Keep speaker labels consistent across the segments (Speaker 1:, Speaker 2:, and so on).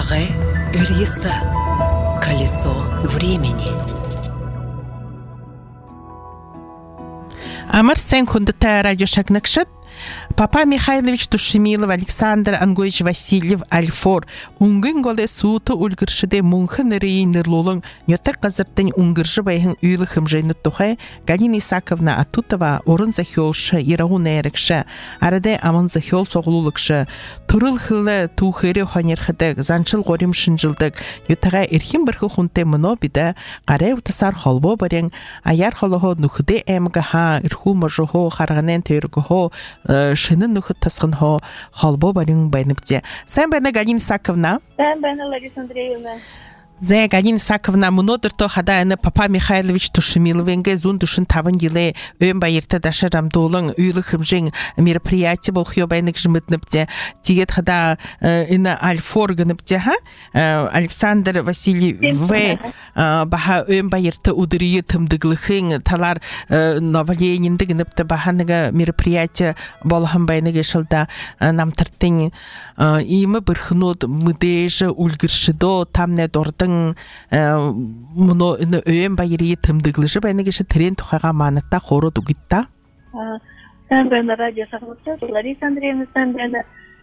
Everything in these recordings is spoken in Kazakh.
Speaker 1: Лагай Ириса. Колесо времени.
Speaker 2: Амар сен хундата радио шагнакшат. Папа Михайлович Тушемилов, Александр Ангойевич Васильев, Альфор. Унгын голе суыты үлгіршіде мұңхын әрейін нұрлылың нөтік қазырттың уңгірші байхын үйлі хымжайны тұхай Галина Исаковна Атутова орын захиолшы, ирауын әрікші, арады амын захиол соғылулықшы, тұрыл хылы туғыры ханерхідік, занчыл ғорим шынжылдық, нөтіға ерхін бірхі хунте мұно биді, қарай ұтысар холбо барен, аяр холығы нүхіде әмігі ха, ирху мажығы, қарғанен түйіргі шынын нөхіт тасқын холбо барың байныбде. Сән бәні Галина Исаковна?
Speaker 3: Сән бәні Лариса Андреевна.
Speaker 2: Зая Галина Исаковна, мұнодыр то хадайыны Папа Михайлович Тушемиловенге зун душын тавын еле өйін байырты дашы рамдолың үйлі хымжың мероприятие бол хүйо байнық жымытныпте. Тегет хада іні Альфор гыныпте, Александр Васильев баха өйін байырты удырые тымдыглықың талар новоленінді гыныпте баханыға мероприятие болғын байнық ешілда намтырттың имы бірхынод мүдежі үлгіршідо тамне дорды мұны өйен байыры тымдыглышы бәйнігіші тірен тұқаға манытта қоры дүгітта?
Speaker 3: Сән бәні радио сақлықшы, Лариса Андреевна, сән бәні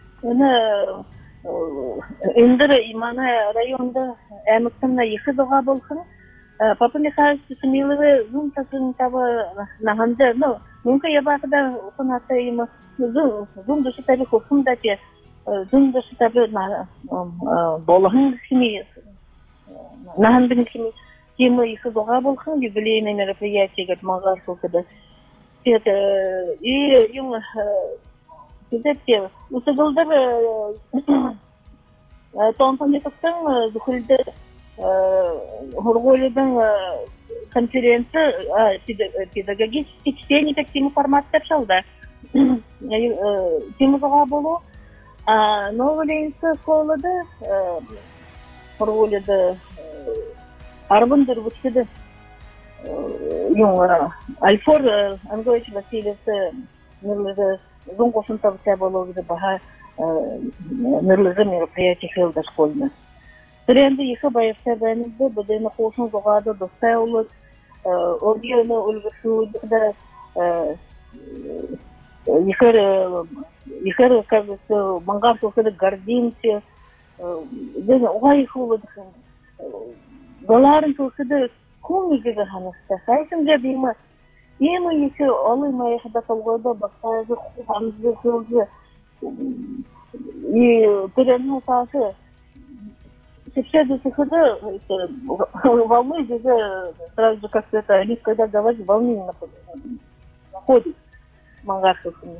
Speaker 3: үндірі иманы районды әміктімна ехі доға болқын. Папа Михайлович Тушемиловы зұн тасың табы нағанды, мүнкі ебақыда ұқынаты имы зұн дүші табы қоқым дәте, зұн дүші табы болығын кемейесі. Нахандың темы их доға болған юбилейное мероприятие как мағар сылқыды. И yung усыгылдыр тонтанетіктің зүхілді ғырғолыдың конференция педагогический чтение тактимы форматтар шалды. Темы доға болу. Новоленинск школады Порволида Арбандер вычеды юнгара Альфор Ангойевич Васильев нерлыгы зонгосын табыся болуды баха нерлыгы мероприятие хелда школьны. Тренды ехы байырса бәнізді бұдайны қосын жоғады достай олыд объемы үлгісуді ехер кажется мангар соқыды гордимся оғай қылыды баларын көкіді көңілгегі қанысты. Қайсымға деймі, емі есі олай майықыда қалғады, бақсайызы қуғанызды қылды. Түренің сасы, сепшеді сықыды, волны жеге, сразу же как-то это, они когда говорят, волны находит мангар көкіні.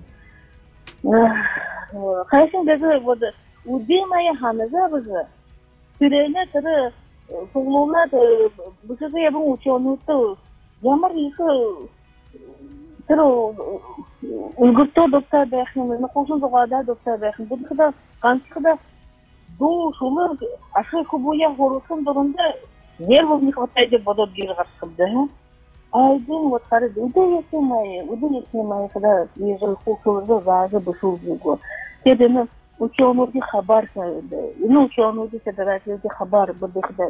Speaker 3: Қайсымға Удемая ханыза бізі, түрені түрі соғылуына бұсығы ебің ученуыты, ямар есі түрі үлгірті доктор бәқін, қосын жоғада доктор бәқін, бұдықыда қансықыда бұл шулы ашы құбуя ғорысын дұрында нервов не хватает деп бодот гері қарсықыды. Айдың вот қарады, үді есемай, қыда ежіл құлқылырды зағы бұшыл дейгі. Тедені ученые хабар, ученые федерации хабар, будто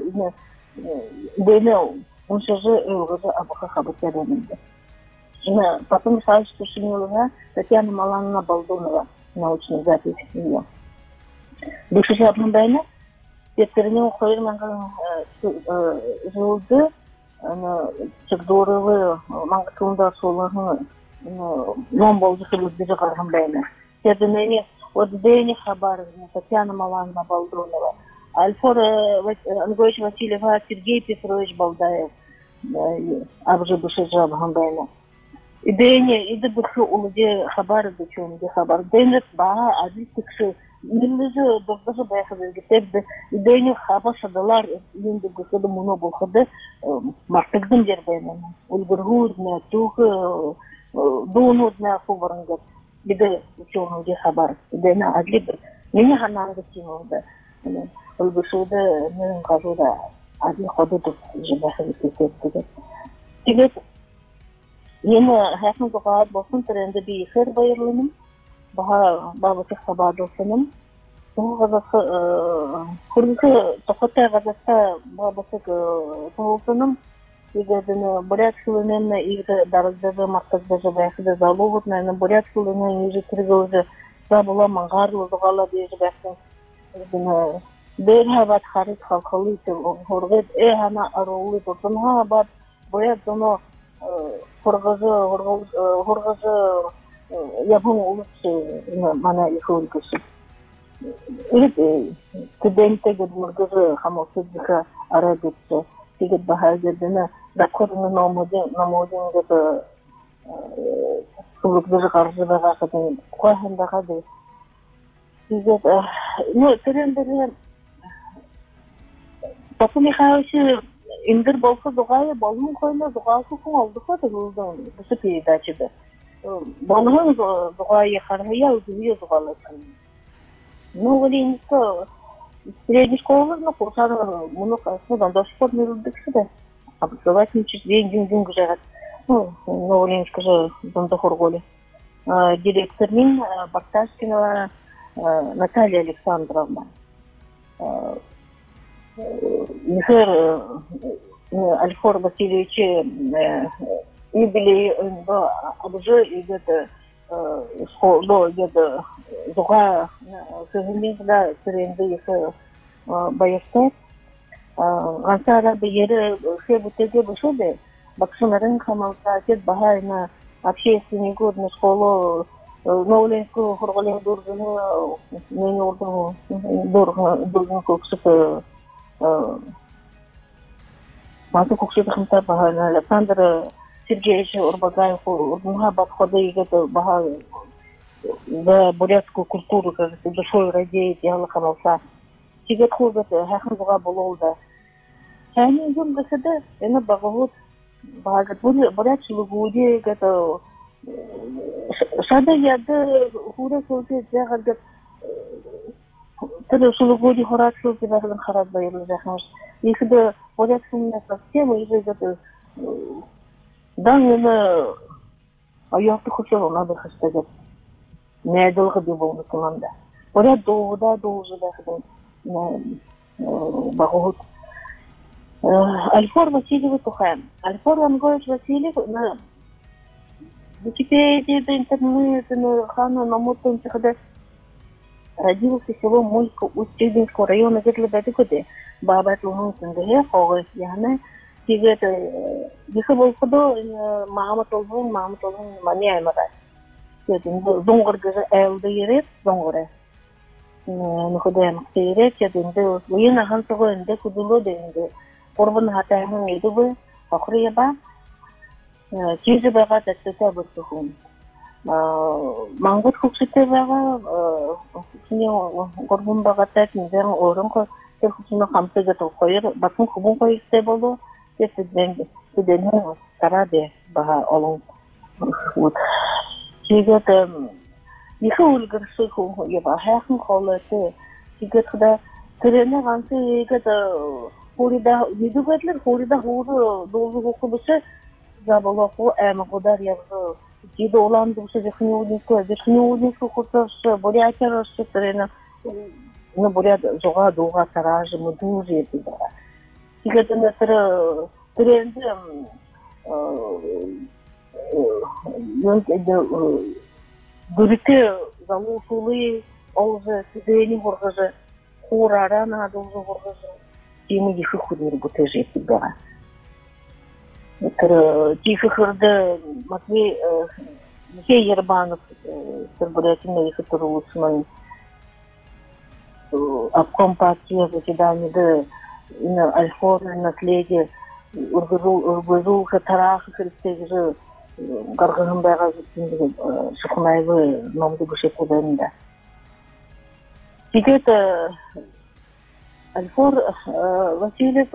Speaker 3: он же уже обоха хабатяренный. Потом Михайлович Тушемилова Татьяна Малановна Балдунова, научная запись ее. Бывший обнадайна, петернил хойрман жылды, чекдоровы мангтунда солығы нон болды қылызды қарғымдайна. Теденене вот Дэни Хабаров, Татьяна Малановна Балдунова, Альфор Ангойевич Васильев, Сергей Петрович Балдаев, Абжи Бушеджа Бхамбайна. И Дэни, и да бухи улуде Хабар, да чон, да Хабар. Дэни бага, ади тикши, нилежи, даже бэхады, гитебде, и Дэни Хабар шадалар, инди гусады муно булхады, мартыгдым дербайна. Ульгургудна, тухы, дунудна хубарангат. Биде ученые хабар, биде на адлиб, меня ханан гостиновда, улгушуда, мы кажуда, один ходу тут живахи писать. Теперь, я хочу сказать, что тренды бихер байрлыным, баба тех хабар досыным, Қазақы күргі тоқытай қазаққа бабысық тұғылсыным егердіні бурят шылынын егі дарыздығы мақтаздығы бәқіді залуғыт мәні бурят шылынын егі кіргі өзі забыла маңғарлы зұғала бейгі бәқін бер хабат харит халқалы хорғыт хана арулы тұтынға бат бурят зоно хорғызы ябын олысы мана егі өлгісі Студенттегі мұргызы хамылсыздығы ара кетті. Тегет баға жердені дақырыны намудың деді сұлықдығы қаржы баға қадың қуахындаға дей. Тегет, түрендері Папа Михайловичі индір болсы дұғайы болмын қойны дұғасы күн олды қоды ғылдың бұсы передачыды. Болғын дұғайы қарғыя өзіңе дұғаласын. Оленинка средней школы, курсары мұны қасыдан до сих пор не рудықсыды. Образовательный день гүжағат. Оленинка же донды хорголи. Директормен Бакташкина Наталья Александровна. Михаил Альфор Васильевич юбилей обжы идет школы идет зуға сөзімдегі түренді есі байырсай. Ғансара бейері шебутеге бұшыды. Бақшынарын қамалса кет бағайына общественный годный школу Новоленскую хорголен дұрғыны мен ордың дұрғын көкшіпі маты көкшіпі қымтар бағайына Александр Сергеевич Урбагаев ордынға батқоды егеті бағай за бурятскую культуру, как душой радеет, я хамалса. Тигет хубет, хахн буга бололда. Хани юм гасада, эна багавот, багат бурят шулугуди, гата шада яда хура соте жагат тыры шулугуди хорат соте багат харат байры захмаш. Если бурят шумна совсем уже гата дан эна аяқты хушал надо хастагат. Недолго был команда. Поряд долго бахден багут. Альфор Васильев тухаем. Альфор Ангоевич Васильев на Википедии, интернете, на хана на мотом когда родился село Мулька Устюдинского района Гетлебетикоде. Баба Тулунсен где хогой яна. Тигет дихабол ходо мама толбун мания мара. Зоңғыргызы әлді ерет, зоңғыры. Нүхудайым қтейрет, еді ойын аған тұғы үнді күділі дейінді. Қорбын хатайының еді бұй, қақыры еба. Кезі баға тәттіті бұсы құн. Маңғыт көкшіте баға, қорбын баға тәттін зәң орын қой, құсыны қамсыға тұл қойыр, басын құбын қойықтай болу, студенттің қарады баға олың. Тигет екі өлгірші еба хәқін қолыты. Тигет қыда түрені ғансы егет хорида едігетлер хорида хоры долы оқыбысы забыла қо әмі қодар яғы деді оланды бұшы зехне удинскі құртышы бурятер ұшы түрені бурят жоға доға таражы мұдур еді бара. Тигет түренді Гүріті залушулы олжы сізені ғырғыжы, қораран адылжы ғырғыжы, демі еші құдыр бұты жетті бара. Тихі қырды Матвей Ербанов Сырбурятина еші тұрылысының обком партия заседаниеды Альфорны наследие үргізу тарахы кірістегі Гаргагын байға жеткендігі шықынайлы номды бүшек қоданында. Тигет Альфор Васильев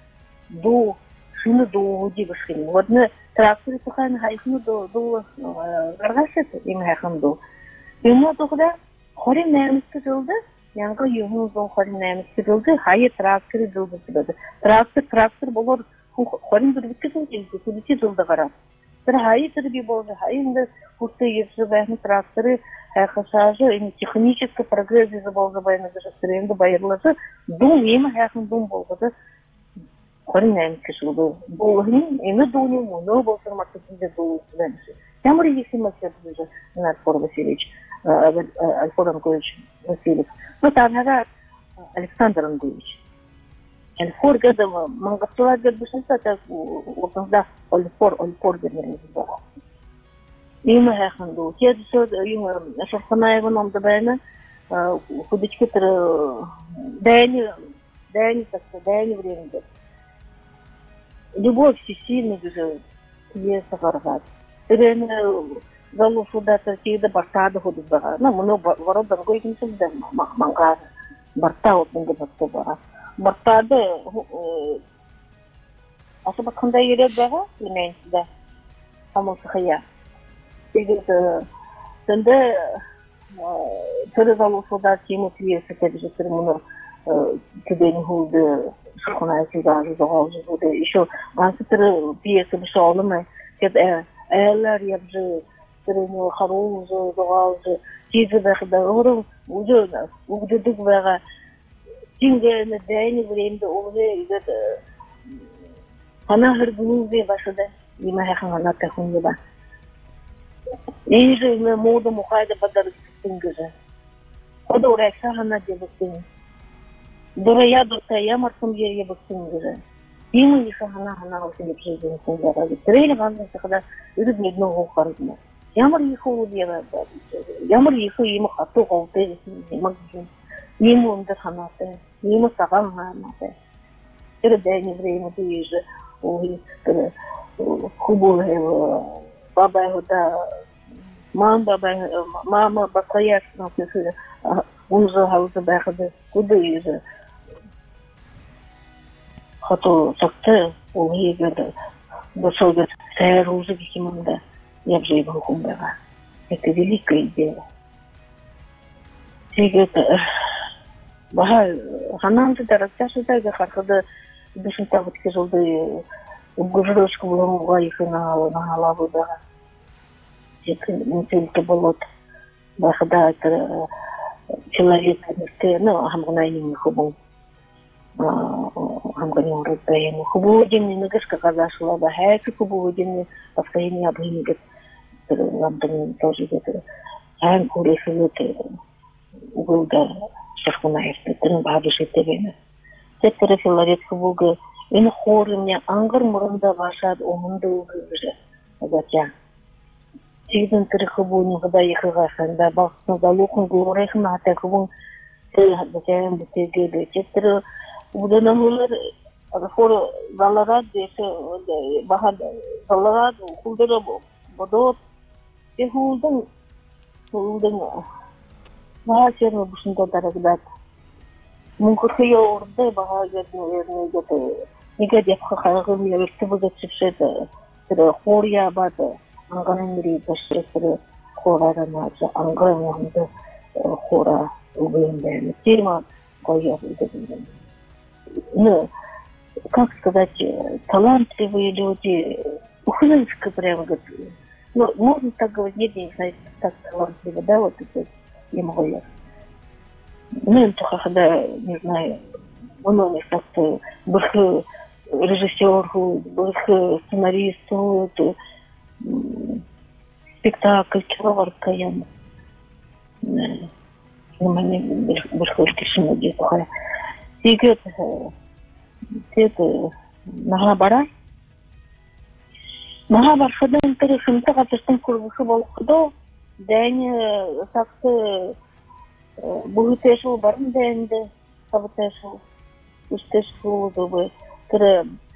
Speaker 3: шыны доуды бішкен. Одны тракторы тұқайын хайқыны доу гаргашет, ең хайқын доу. Емі тұқыда хорин нәмісті жылды, яңғы ең зон хорин нәмісті жылды, хайы тракторы жылды. Трактор болыр хорин дүрбітке жылды, күдіте жылды қарап. Трахай терби болжа, инде курсы еши бәхни тракторы, хашажы, и технический прогресс из болжа байна гашастренды байырласы, дум ема хахын дум болжады, коринайм кишылды. Болгын, эми дуним, но болсыр маркетинде дулысы. Ямыр если масет уже Альфор Васильевич, Альфор Анатольевич Васильев. Ну, там Александр Ангуевич. Альфор гадам, мангапсула гадбушинса, так ортаңда Альфор гермерез бага. Има хаханду. Кеді сөз, има шарханаевын омды бәйні, худычки тірі дәйні временде. Любовь всесильный уже пьеса горгат. Тірені залу шудата тейді бартады ходып бага. Ну, мұны вародан гойгін сөзді маңғар. Барта отынды бартты бага. Бартады асы батқанда еред бага, білмейінсізді. Хамылсы қия. Сенде тірі залу шуда теймі пьеса кәді жетір мұны кедені hulды шықынай сезажы жоғал жүзуді. Еще ғансы тірі пьеса бұшы алымай. Кәді әләр ябжы, тіріні қару жоғал жы. Тезі бәқіда ғырым ұғдыдық бәға. Теңгені дәйні времді олығы егеді қана ғыргылузе башыды. Ема әқын ғана тәхінге ба. Ежі моды мұқайды бадарып түнгізі. Ода орайса ғана дебістің. Дұрая дұртая марқым жерге бүктіңгізі. Ема еші ғана өсініп жүрген күндері. Тірелі ғанды сықыда үрігмедінің ғоқарызына. Ямар ехі олы еға. Ямар ехі емі қату ғалты емі онды қанаты. Емі саған ғанаты. Тірі дәйні времеді ежі. Хубулы бабайғыда мама басқаяшына көсі он жыл ғалызы бәқіді көді ежі. Хату сақты ол егеді. Бұршылды сәр ұзы кекемімді ябжай бұқым бәға. Это великое дело. Егеді баға ғанамды да растяшыдайға қарқыды дұшын табытке жылды ұғыжырышқы бұлыңға екі нағалабы бәға. Мүтілкі болот. Бақыда человек, ну, хамғынайның хубың. Хамғанын рұдбайын. Хубу өдемні нүгішкі қазашыла ба. Әкі хубу өдемні басқайын ябғыны кет. Ламдың тоже кет. Ән көресі өті ұғылда шарқынайырды. Тінің бағышы етебені. Сеттері филарет хубуғы. Ені хорымне аңғыр мұрында башады омынды ұғылыжы. Әгатя. Тегдің түрі хубуының ғыда еқіға қанда. Бақсында лоқын ғылырайқын ата хубуың тілі ғатбатайын бұтегеді. Сеттері ұғыдан ұғылыр Альфор заларад десе бағад заларад құлдыры бодот. Хулдың баға серіні бұшында дарагдат. Мүмкірхия орды баға жеріне ергені неге деп қағығым ерті бұзы чіпшеді. Тірі қор ябады. Аңғанын үрей бәшірі қорарына аңғырын оңды қора ұғыйындайны. Тема қойя бұлды. Ну, как сказать, талантливые люди, ухлынска прямо говорят. Ну, можно так говорить, нет, я не знаю, так талантливо, да, вот это я могу я. Ну, это когда, не знаю, он у них как-то был режиссеру, был сценаристу, спектакль, киноварка, я не был кишина где-то. Сигет, это нагабара. Нагабаршадан тарихымта қатыштың көргісі болуқыды. Дәйні сақты бұғытешіл барын дәйінді сабытешіл, үштешіл ұлды түрі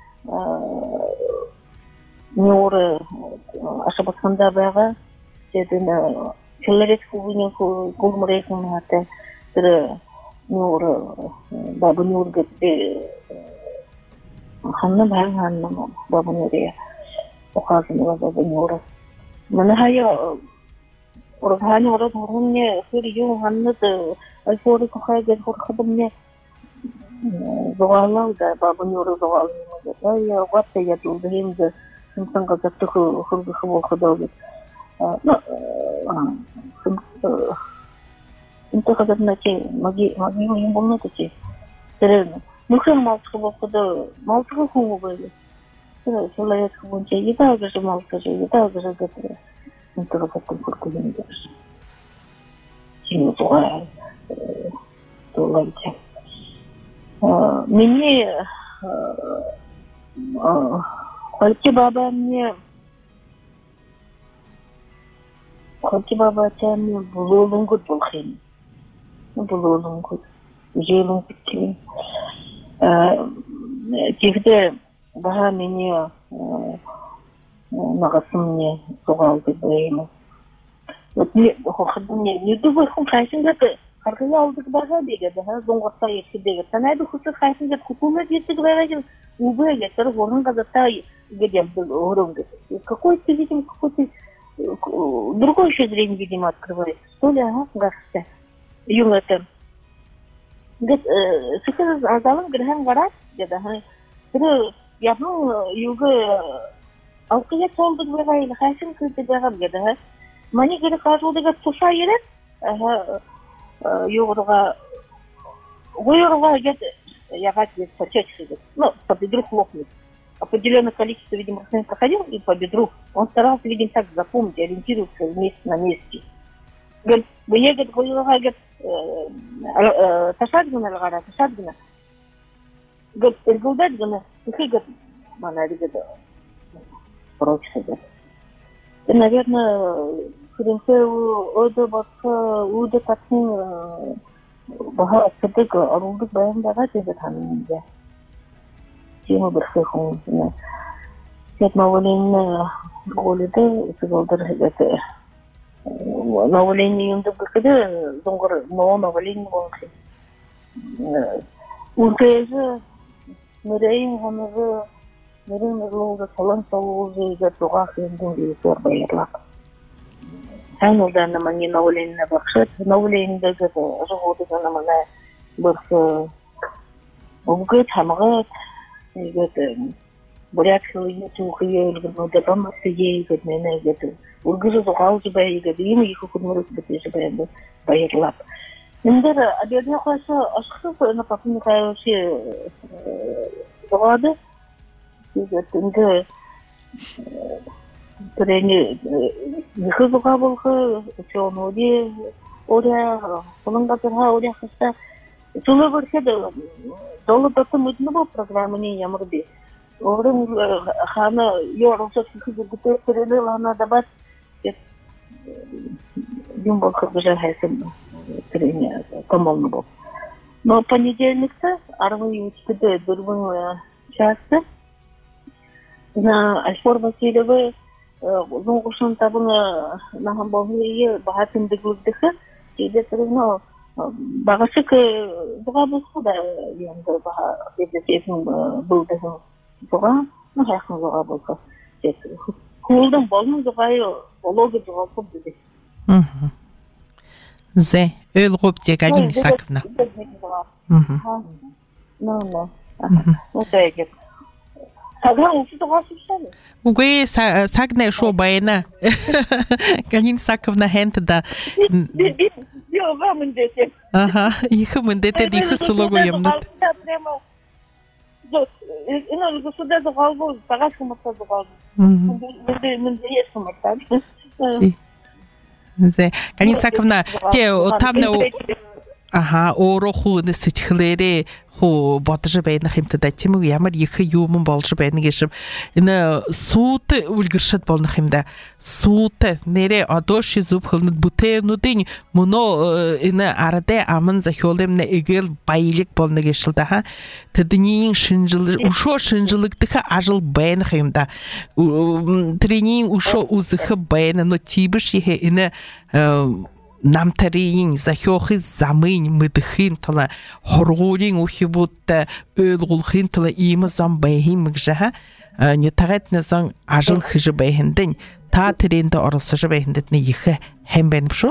Speaker 3: неоры ашабатқанда бәға. Дедіні келерек күгінен күлмірекін ғаты түрі неоры бабы неоры ханны бәң ханны бабы неоры оказывала бабы неоры. Мені хая ұрғаны ұрып ұрғынне сөрі ең ханныды Альфоры күхайгер ұрқыдымне зоғалау да бабы неоры зоғалуымды. Я ұғатты ядылды емді Сымсан газатты хургы болхудалды. Ну, сымты газатына те маги ойын болмады те. Терена. Мухен малтығы болхуды, малтығы хуңы болды. Солай бойынша едәгі же малты же, едәгі же гатыры. Сымты газаттың хургыдың дерші. Сені туға долайды. Мне Халки баба тәмі бұлуылың көт бұл қиын. Бұлуылың көт. Желің күткілін. Тегді баға мене нағасым не соғалды бұйымы. Не думай, құн қайшын көті. Қарғыз алдық баға дегеді, зоңғырса еркедегі. Санайды құсы қайшын көт, құкумет ертігі баға жыл. Убы электор орын газета где был какой-то, видимо, какой-то другой еще зрение, видимо, открывается. Что ли, кажется. Юм это. Сейчас азалым грехам гараж, где-то, я был юга алкоголь солдат бывает, или хасин кылды бывает, где-то. Мани говорит, кажу, где туша ерет, юга где-то. Я хотел почаще, ну, по бедру хлопнуть. Определенное количество, видимо, раз проходил и по бедру. Он старался, видимо, так запомнить, ориентироваться вместе на месте. Говорит, я, говорит, ташадгина, ташадгина. Говорит, эргулдадгина, тихи, говорит, мана, говорит, прочее, говорит. И, наверное, хренце, ода, бака, уда, катни, Baha sedek aruluk bayang baga jadi kami je. Cuma bersihung. Siap mawalin golide segala terhadap. Mawalin yang tu berkede dongkar mawalin boleh. Untuk mereka hamil mereka salam salam je doa hendak diperbayarlah. Saya dah nama ni Naulin berkata, Naulin dekat rumah dekat nama ni berkata, mungkin hamagat, dekat berat kali tu kaya dekat depan masih dekat mana dekat, urus tu kau tu bayar dekat ini ikut merus betul sebayar bayar lap. Nanti ada ni kuasa asal pun nak pakai kaya si doa dekat nanti Terene, jika buka buka, cuma dia, orang kata orang kata, cuma berkata, kalau betul mungkin apa program ini yang berbeza. Orang hana, orang sesuatu betul terene hana dapat, jumpa kerja hasil terene kamal nabo. No понедельник tu, orang yang kita berbunga cakap, na Alfor Vasilev Zongushan tabunga naham bahaya bahatin degul dekha jadi terus no bagasi ke bagus sudah yang berbahaya jadi sih boleh juga no harus juga boleh jadi kuldum boleh juga yo boleh juga boleh
Speaker 2: Ze öyle kopya Galina Isakovna.
Speaker 3: No. Okay.
Speaker 2: Угой сагне шо байна. Галина Isakovna хент да. Ага, их мендете дихы сулого ямнат.
Speaker 3: Ина государство загалбо, парашка мата загалбо. Менде есть мата.
Speaker 2: Зе, Галина Isakovna, те там на Ага, ороху несэтхлэре хо бодож байна хэмтэд атимэг ямар их юм болж байна гэж энэ суут үлгэршэд болно хэмдэ суут нэрэ одоо шизүп хөлнөд бүтээнүүдийн мөнөө энэ арде аман захиолым нэ эгэл баялаг болно гэж л да тэдний шинжил ушо шинжилэгдэх ажил байна хэмдэ тренинг ушо үзэх байна но тибш энэ намтарийн захиохын замын мэдхийн тул хоргуулын үхибүүдтэй ойлгуулахын тул ийм зам байхын мэгжээ нэтагт нэсэн ажил хийж байхиндэн та тэрэнд оролцож байхиндд нэг их хэм байна шүү.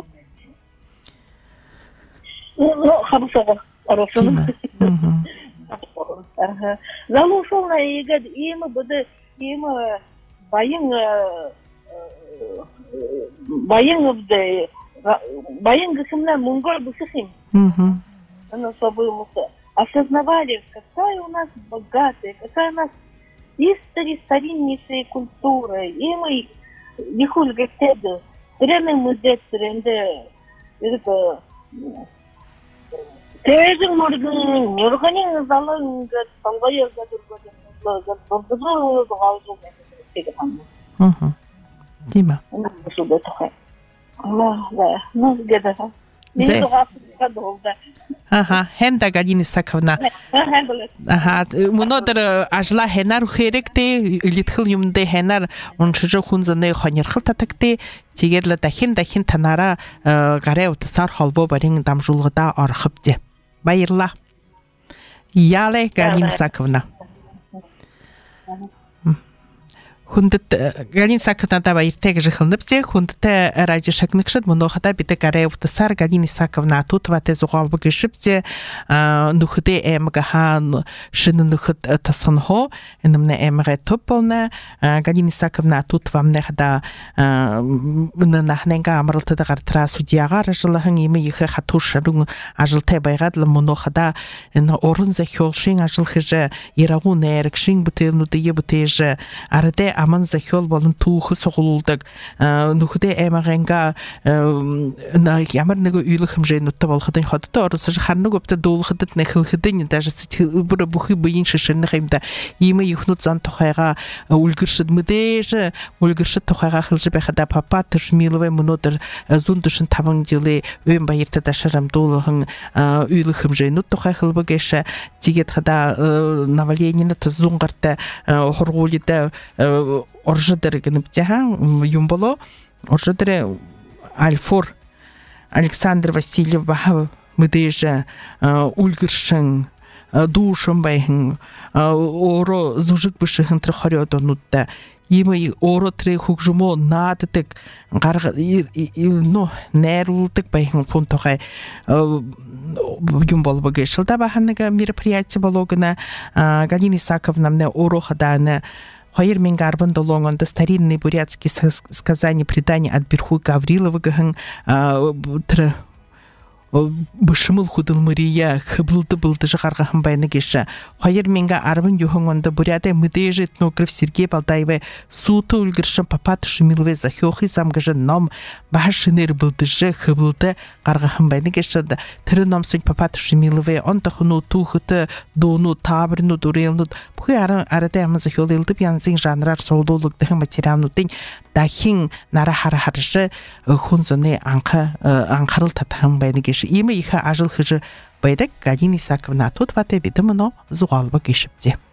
Speaker 3: Хамсаа оролцсон. Залуушуулна игээд ийм Баян гасымна мунгол бусыхим. Оно событие. Осознавали, какая у нас богатая, какая у нас стариннейшая культура. И мы не хуже гостеды. Реально мы детстве, это Тежин морган, неорганин залан, талгая
Speaker 2: Дима. Ага, Хенда Галина Исаковна. Ага, мунодер ажла хенар херекте литхил юмде хенар уншжо хунзане ханерхил татакте тигерла дахин танара гарев тсар холбо барин дамжулгыда архыпте. Байырла. Яле Галина Исаковна. Хундат Галина Исаковна да байртег жихылныпте хундат радио шакныкшыт монохата бите гарев тсар Галина Исаковна тут вате зугалбы гышыпте нухыде эмгахан шыны нухыт тасонхо энэмне эмге тополна Галина Исаковна тут вам нехда нахненга амрылтыда гартра судьяга рыжылыхын име ихе хатушарун ажылте байгадла монохада орын захёлшин ажылхыжы ирагу неркшин бутелнуде бутеже арде аман захёл болын туухы соғылылдық нухыде эмагенга на ямар нэг үйлөхм жэнутта болгохын ходто орос харны көпте дуулхыдыт нехилхыдын даже бура бухи быйын шишэрны хэмда име юхнут зан тухайга үлгэршид мэдэж үлгэршид тухайга хылжы бэхада папа тышмилове мунодер зундышын 5 жылы өйм байырта дашарам дуулхын үйлөхм жэнут тухай хылбы гэшэ тигет хада наваленина тузунгарта хоргулида оржыдыр гыныптеха юмболо оржыдыр Альфор Александр Васильев баха мыдежа ульгыршын душын байхын оро зужык бышыхын трахарёдонутта имы оро тре хукжумо надытык гарга ну нерултык байхын пунтохай юмбол багешылда баханныга мероприятие болгына Галина Исаковна мне оро хаданы Хайр Мингарбан долонгон да старинные бурятские сказания предания от Берху Гаврилова гахын бышымыл худыл Мария хыблды былды жыгаргахан байны кеші. Хайр Минга арбын юхыңонда буряты мыдежі этнограф Сергей Балдаевы суты үлгіршін папа тушымилве захёхи замгажы ном башынер былдыжы хыблды гаргахан байны кеші. Тірі номсын папа тушымилве он тахыну тухыты дону табырну дурелну бұхы арады амы захёл елдіп янзың жанрар солдолық материалнудың дахин нара харышы хунзыны аңқарыл татахын байны кеші. Имы иха ажыл хыжы байдак Галина Исаковна тут вате бедіміно зуғалбы кешіпте.